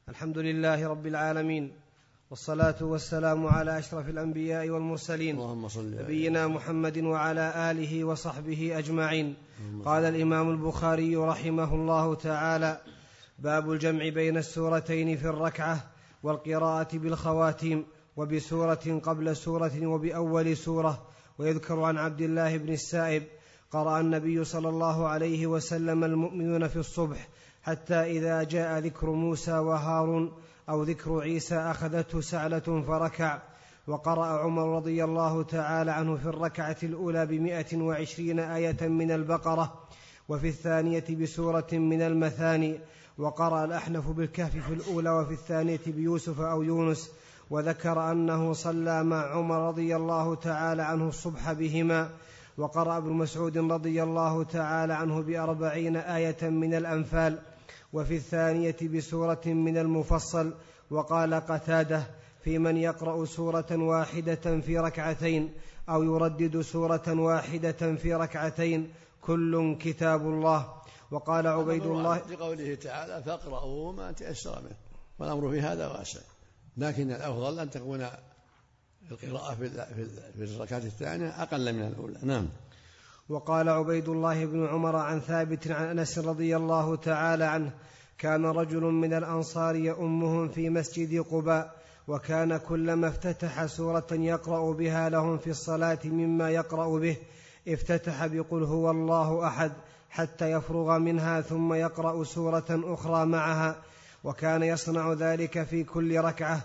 الحمد لله رب العالمين، والصلاة والسلام على أشرف الأنبياء والمرسلين نبينا محمد وعلى آله وصحبه أجمعين. قال الإمام البخاري رحمه الله تعالى: باب الجمع بين السورتين في الركعة والقراءة بالخواتيم وبسورة قبل سورة وبأول سورة. ويذكر عن عبد الله بن السائب: قرأ النبي صلى الله عليه وسلم المؤمنون في الصبح حتى إذا جاء ذكر موسى وهارون أو ذكر عيسى أخذته سعلة فركع. وقرأ عمر رضي الله تعالى عنه في الركعة الأولى 120 آية من البقرة، وفي الثانية بسورة من المثاني. وقرأ الأحنف بالكهف في الأولى وفي الثانية بيوسف أو يونس. وذكر أنه صلى مع عمر رضي الله تعالى عنه الصبح بهما. وقرأ ابن مسعود رضي الله تعالى عنه ب40 آية من الأنفال، وفي الثانية بسورة من المفصل. وقال قتادة: في من يقرأ سورة واحدة في ركعتين أو يردد سورة واحدة في ركعتين كل كتاب الله. وقال عبيد الله لقوله تعالى: فاقرأوا ما تيسر منه، والأمر في هذا واسع، لكن الأفضل أن تكون القراءة في الركعة الثانية أقل من الأولى. نعم. وقال عبيد الله بن عمر عن ثابت عن أنس رضي الله تعالى عنه: كان رجل من الأنصار يؤمهم في مسجد قباء، وكان كلما افتتح سورة يقرأ بها لهم في الصلاة مما يقرأ به افتتح بقل هو الله أحد حتى يفرغ منها، ثم يقرأ سورة أخرى معها، وكان يصنع ذلك في كل ركعة.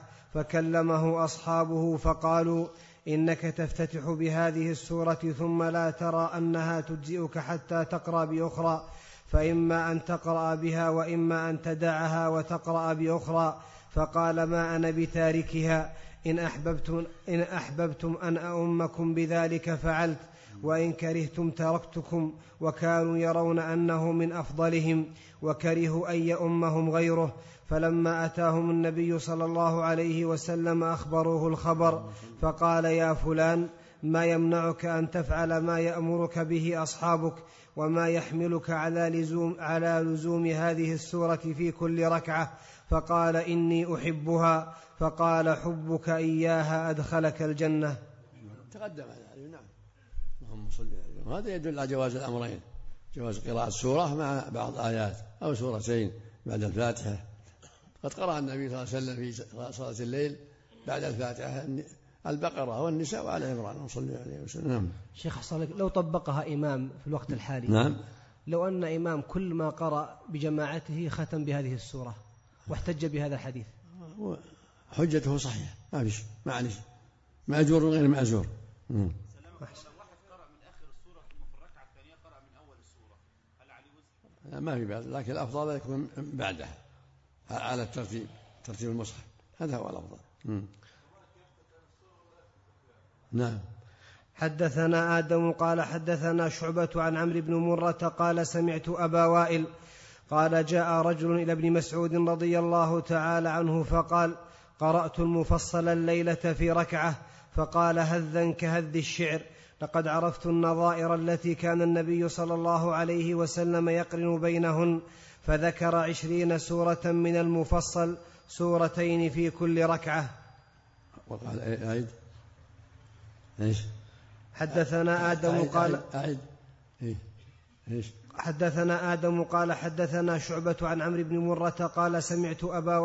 فكلمه أصحابه فقالوا: إنك تفتتح بهذه السورة ثم لا ترى أنها تجزئك حتى تقرأ بأخرى، فإما أن تقرأ بها وإما أن تدعها وتقرأ بأخرى. فقال: ما أنا بتاركها، إن أحببتم أن أؤمكم بذلك فعلت، وإن كرهتم تركتكم. وكانوا يرون أنه من أفضلهم، وكرهوا أن يؤمهم غيره. فلما أتاهم النبي صلى الله عليه وسلم أخبروه الخبر، فقال: يا فلان، ما يمنعك أن تفعل ما يأمرك به أصحابك، وما يحملك على لزوم هذه السورة في كل ركعة؟ فقال: إني أحبها. فقال: حبك إياها أدخلك الجنة. تقدم على نعم. اللهم صل على وسلم. هذا يدل على جواز الأمرين، جواز قراءة سورة مع بعض آيات أو سورتين بعد الفاتحة. قد قرأ النبي صلى الله عليه وسلم في صلاة الليل بعد الفاتحة البقرة والنساء وآل عمران صلى عليه وسلم. نعم. شيخ حصلك، لو طبقها إمام في الوقت الحالي، نعم، لو أن إمام كل ما قرأ بجماعته ختم بهذه السورة واحتج بهذا الحديث، حجته صحيحة، ما فيش معلش، مأجور غير مأجور. واحد قرأ من آخر السورة ثم في الركعة الثانية قرأ من أول السورة، هل عليه وزر؟ ما في بأس، لكن الأفضل يكون بعدها على ترتيب المصحف، هذا هو الأفضل. نعم. حدثنا آدم قال حدثنا شعبة عن عمرو بن مرة قال: سمعت أبا وائل قال: جاء رجل إلى ابن مسعود رضي الله تعالى عنه فقال: قرأت المفصل الليلة في ركعة. فقال: هذا كهذ الشعر، لقد عرفت النظائر التي كان النبي صلى الله عليه وسلم يقرن بينهن. فذكر 20 سورة من المفصل، سورتين في كل ركعة. وقال: أعيد. إيش؟ حدثنا آدم قال: إيش؟ حدثنا آدم قال حدثنا شعبة عن عمرو بن مرة قال: سمعت أبا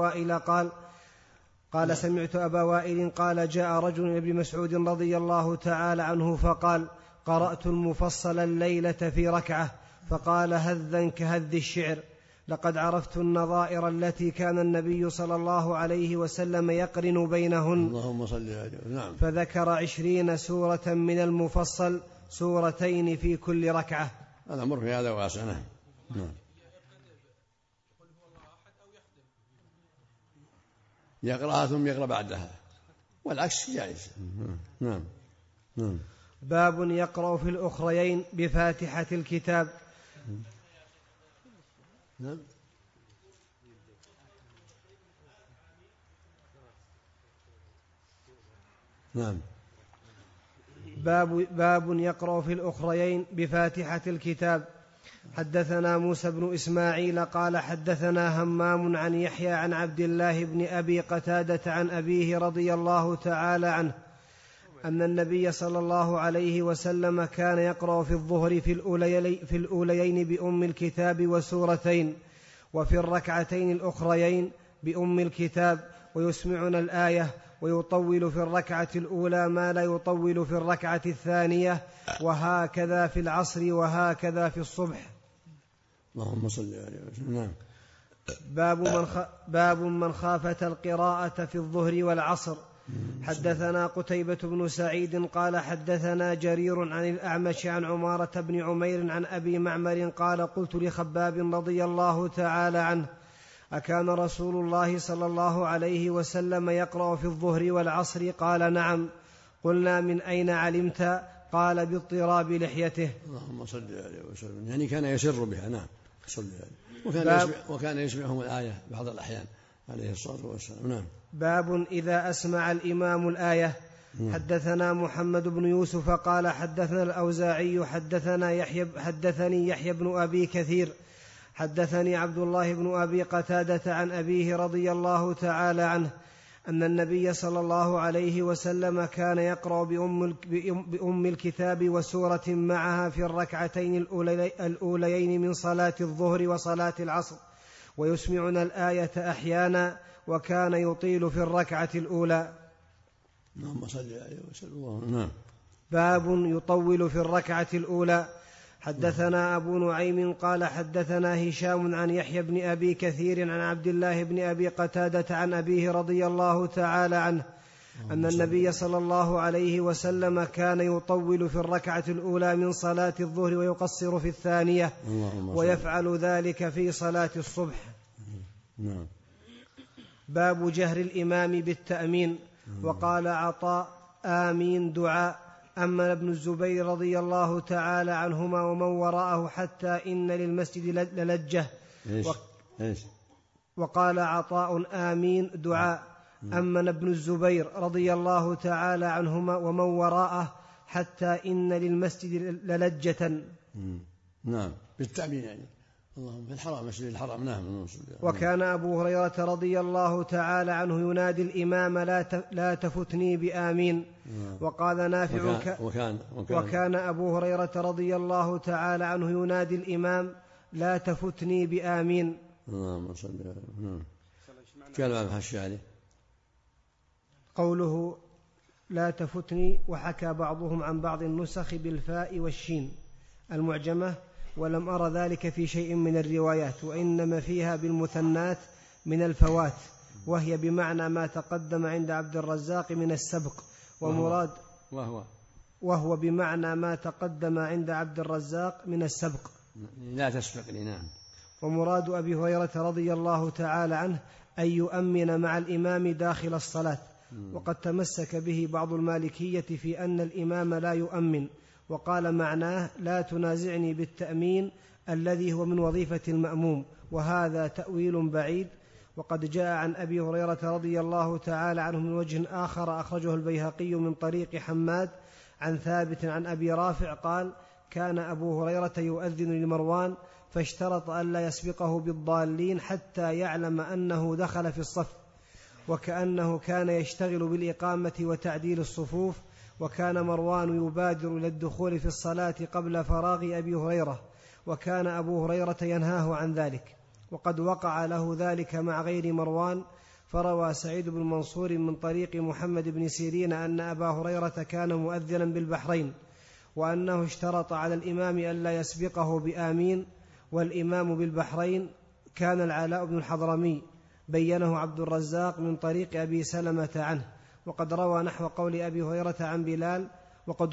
وائل قال: جاء رجل إلى ابن مسعود رضي الله تعالى عنه فقال: قرأت المفصل الليلة في ركعة. فقال: هذا كهذ الشعر، لقد عرفت النظائر التي كان النبي صلى الله عليه وسلم يقرن بينهن. اللهم صل عليه. نعم. فذكر 20 سورة من المفصل، سورتين في كل ركعة. الأمر في هذا واسع. نعم. يقرأها ثم يقرأ بعدها، والعكس جائز. نعم. باب يقرأ في الأخريين بفاتحة الكتاب. نعم. باب يقرأ في الأخريين بفاتحة الكتاب. حدثنا موسى بن إسماعيل قال حدثنا همام عن يحيى عن عبد الله بن أبي قتادة عن أبيه رضي الله تعالى عنه أن النبي صلى الله عليه وسلم كان يقرأ في الظهر في الأوليين بأم الكتاب وسورتين، وفي الركعتين الأخريين بأم الكتاب، ويسمعنا الآية، ويطول في الركعة الأولى ما لا يطول في الركعة الثانية، وهكذا في العصر وهكذا في الصبح. اللهم صل عليه وسلم. نعم. باب من خافت القراءة في الظهر والعصر. حدثنا قتيبة بن سعيد قال حدثنا جرير عن الأعمش عن عمارة بن عمير عن أبي معمر قال قلت لخباب رضي الله تعالى عنه أكان رسول الله صلى الله عليه وسلم يقرأ في الظهر والعصر؟ قال نعم. قلنا من أين علمت؟ قال باضطراب لحيته. اللهم صل عليه وسلم. يعني كان يسر بها. نعم صل عليه. وكان يسمعهم الآية بعض الأحيان عليه الصلاة والسلام. نعم. باب إذا أسمع الإمام الآية. حدثنا محمد بن يوسف قال حدثنا الأوزاعي حدثني يحيى بن أبي كثير حدثني عبد الله بن أبي قتادة عن أبيه رضي الله تعالى عنه أن النبي صلى الله عليه وسلم كان يقرأ بأم الكتاب وسورة معها في الركعتين الأوليين من صلاة الظهر وصلاة العصر، ويسمعنا الآية أحيانا، وكان يطيل في الركعة الأولى. اللهم صل عليه وسلم. نعم. باب يطول في الركعة الأولى. حدثنا أبو نعيم قال حدثنا هشام عن يحيى بن أبي كثير عن عبد الله بن أبي قتادة عن أبيه رضي الله تعالى عنه أن النبي صلى الله عليه وسلم كان يطول في الركعة الأولى من صلاة الظهر ويقصر في الثانية، ويفعل ذلك في صلاة الصبح. نعم. باب جهر الإمام بالتأمين. وقال عطاء آمين دعاء. أما ابن الزبير رضي الله تعالى عنهما ومن وراءه حتى إن للمسجد للجة. وقال عطاء آمين دعاء. أما ابن الزبير رضي الله تعالى عنهما ومن وراءه حتى إن للمسجد للجة. نعم بالتأمين يعني اللهم في الحرام مسجد الحرام. نعم. وكان أبو هريرة رضي الله تعالى عنه ينادي الإمام لا تفتني بآمين. وقال نافع وكان أبو هريرة رضي الله تعالى عنه ينادي الإمام لا تفتني بآمين. اللهم صل عليه. كلام الحشي عليه قوله لا تفتني. وحكى بعضهم عن بعض النسخ بالفاء والشين المعجمة، ولم أرى ذلك في شيء من الروايات، وإنما فيها بالمثنات من الفوات، وهي بمعنى ما تقدم عند عبد الرزاق من السبق، ومراد وهو بمعنى ما تقدم عند عبد الرزاق من السبق لا تسبق لي. نعم. ومراد أبي هريرة رضي الله تعالى عنه أن يؤمن مع الإمام داخل الصلاة. وقد تمسك به بعض المالكية في أن الإمام لا يؤمن، وقال معناه لا تنازعني بالتأمين الذي هو من وظيفة المأموم، وهذا تأويل بعيد. وقد جاء عن أبي هريرة رضي الله تعالى عنه من وجه آخر أخرجه البيهقي من طريق حماد عن ثابت عن أبي رافع قال كان أبو هريرة يؤذن لمروان فاشترط ألا يسبقه بالضالين حتى يعلم أنه دخل في الصف، وكأنه كان يشتغل بالإقامة وتعديل الصفوف، وكان مروان يبادر إلى الدخول في الصلاة قبل فراغ أبي هريرة، وكان أبو هريرة ينهاه عن ذلك. وقد وقع له ذلك مع غير مروان، فروى سعيد بن منصور من طريق محمد بن سيرين أن أبا هريرة كان مؤذنا بالبحرين، وأنه اشترط على الإمام ألا يسبقه بآمين، والإمام بالبحرين كان العلاء بن الحضرمي، بينه عبد الرزاق من طريق أبي سلمة عنه. وقد روى نحو قول أبي هريرة عن بلال، وقد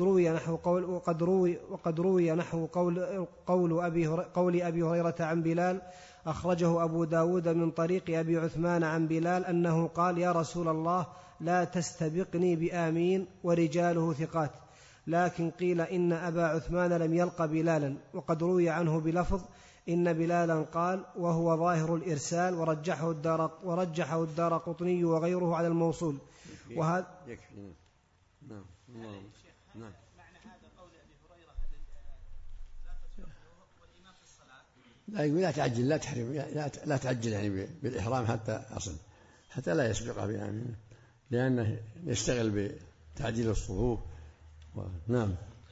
روي نحو قول أبي هريرة عن بلال أخرجه أبو داود من طريق أبي عثمان عن بلال أنه قال يا رسول الله لا تستبقني بآمين، ورجاله ثقات، لكن قيل إن أبا عثمان لم يلق بلالا. وقد روي عنه بلفظ إن بلالا قال، وهو ظاهر الإرسال، ورجحه الدارقطني وغيره على الموصول. وهذا يكفي. نعم. نعم. معنى هذا قول أبي هريرة لا تسبقه والإمام في لا تعجل، لا تحرم، لا تعجل يعني بالإحرام حتى لا يسبق بآمين، لأنه يشتغل بتعجيل الصفوف. نعم.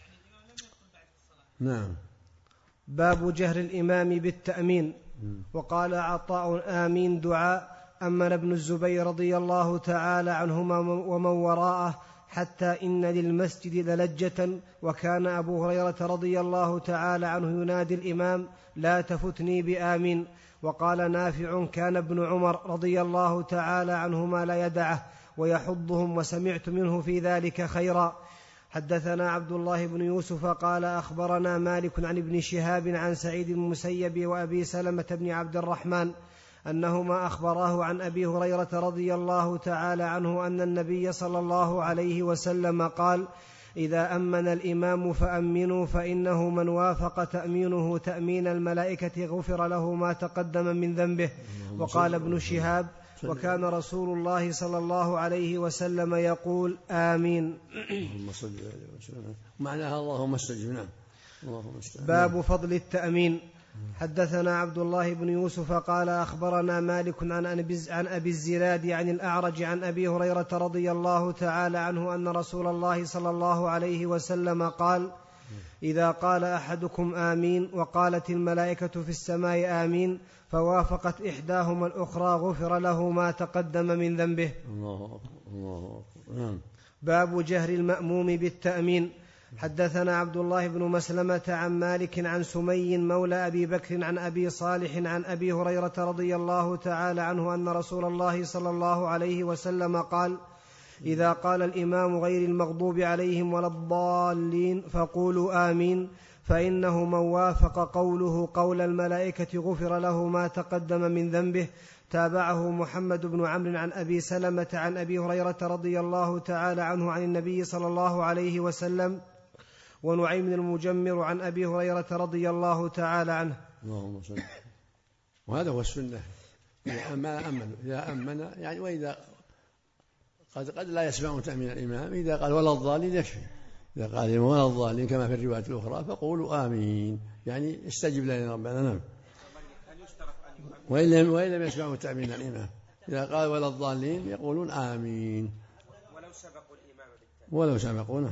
نعم. باب جهر الإمام بالتأمين. وقال عطاء: آمين دعاء. أمن ابن الزبير رضي الله تعالى عنهما ومن وراءه حتى إن للمسجد للجة، وكان أبو هريرة رضي الله تعالى عنه ينادي الإمام: لا تفتني بآمين. وقال نافع: كان ابن عمر رضي الله تعالى عنهما لا يدعه ويحضهم، وسمعت منه في ذلك خيرا. حدثنا عبد الله بن يوسف قال أخبرنا مالك عن ابن شهاب عن سعيد بن المسيب وأبي سلمة بن عبد الرحمن أنهما أخبراه عن أبي هريرة رضي الله تعالى عنه أن النبي صلى الله عليه وسلم قال: إذا أمن الإمام فأمنوا، فإنه من وافق تأمينه تأمين الملائكة غفر له ما تقدم من ذنبه. وقال ابن شهاب: وكان رسول الله صلى الله عليه وسلم يقول: آمين. معناها اللهم استجب. باب فضل التأمين. حدثنا عبد الله بن يوسف قال أخبرنا مالك عن أبي الزناد عن الأعرج عن أبي هريرة رضي الله تعالى عنه أن رسول الله صلى الله عليه وسلم قال: إذا قال أحدكم آمين وقالت الملائكة في السماء آمين فوافقت إحداهما الأخرى غفر له ما تقدم من ذنبه. باب جهر المأموم بالتأمين. حدثنا عبد الله بن مسلمة عن مالك عن سمي مولى أبي بكر عن أبي صالح عن أبي هريرة رضي الله تعالى عنه أن رسول الله صلى الله عليه وسلم قال: إذا قال الإمام غير المغضوب عليهم ولا الضالين فقولوا آمين، فإنه من وافق قوله قول الملائكة غفر له ما تقدم من ذنبه. تابعه محمد بن عمرو عن أبي سلمة عن أبي هريرة رضي الله تعالى عنه عن النبي صلى الله عليه وسلم، ونعيم المجمر عن أبي هريرة رضي الله تعالى عنه. اللهم صل. وهذا هو السنة. إذا أمن يعني، وإذا قد لا يسمع تأمين الإمام، إذا قال ولا الضالين يكفي. إذا قال ولا الضالين كما في الرواية الأخرى فقولوا آمين، يعني استجب لنا ربنا. نعم. وإن لم يسمعوا تأمين الإمام، إذا قال ولا الضالين يقولون آمين ولو سبقونا.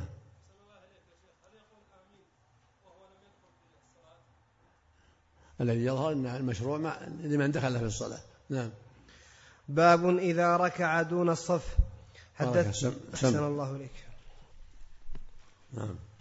الذي يظهر أن المشروع لمن دخل في الصلاة. نعم. باب إذا ركع دون الصف. حدث أحسن الله إليك. نعم.